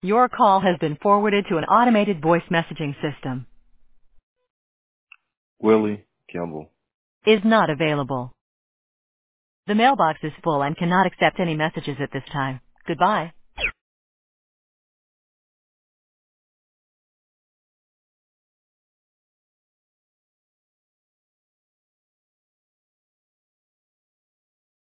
Your call has been forwarded to an automated voice messaging system. Willie Kimball. Is not available. The mailbox is full and cannot accept any messages at this time. Goodbye.